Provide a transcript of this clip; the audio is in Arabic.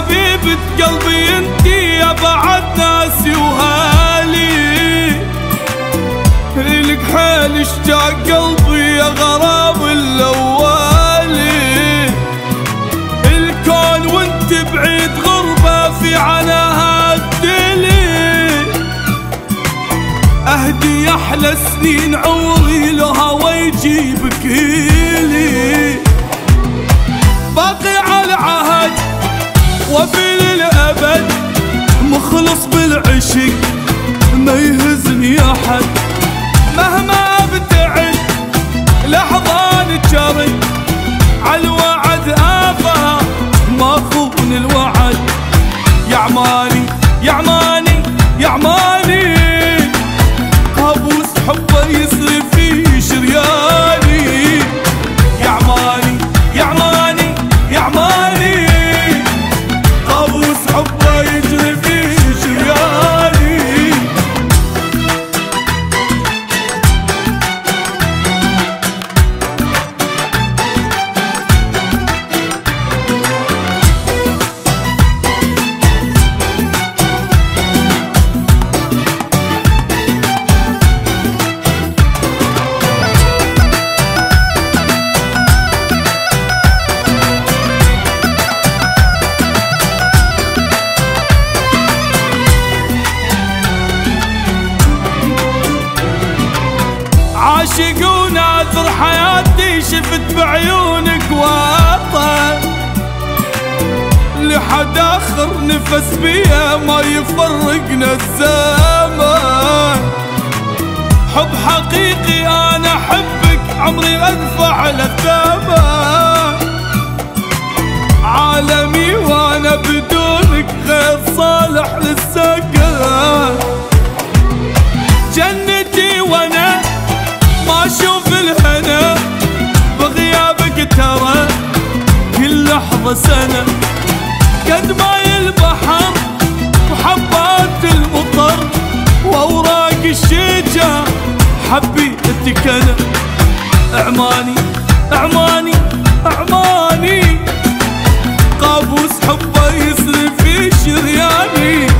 حبيبة قلبي انتي يا بعد ناسي وهالي، إلك حيل اشتاق قلبي يا غرام الأولي. الكون وانت بعيد غربة في عناها الدلي، اهدي احلى سنين عمري لو هوا يجيبك إلي. باقي على عهد وفي للأبد، مخلص بالعشق ما يهزني أحد. مهما ابتعد لحظة نتشارك، عالوعد آفة ما خون الوعد. يا عماني يا عماني يا عماني، كابوس حبه يسري في شرياني. يا عماني يا عماني يا عماني، كابوس حبه يجري في شرياني. عاشق وناثر حياتي شفت بعيونك وطن، لحد اخر نفس بيها ما يفرقنا الزمان. حب حقيقي انا احبك عمري ادفع له الثمن، عالمي وانا بدونك غير صالح للسكن. جنتي وانا ما اشوف الهنا بغيابك ترى كل لحظة سنة. قد ماي البحر وحبات المطر واوراق الشجر حبيتك انا. اعماني اعماني اعماني، قابوس حبه يسري في شرياني.